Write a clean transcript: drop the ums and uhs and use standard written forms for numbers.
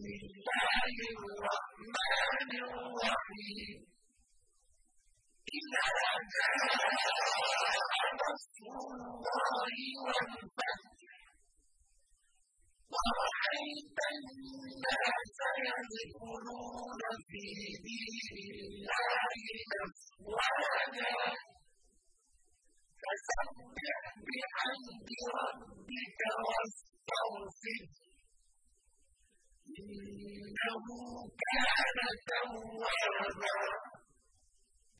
الله الرحمن الرحيم إذا جاء نصر الله والفتح ورأيت الناس يدخلون في دين الله أفواجا فسبح بحمد ربك واستغفره إنه كان توابا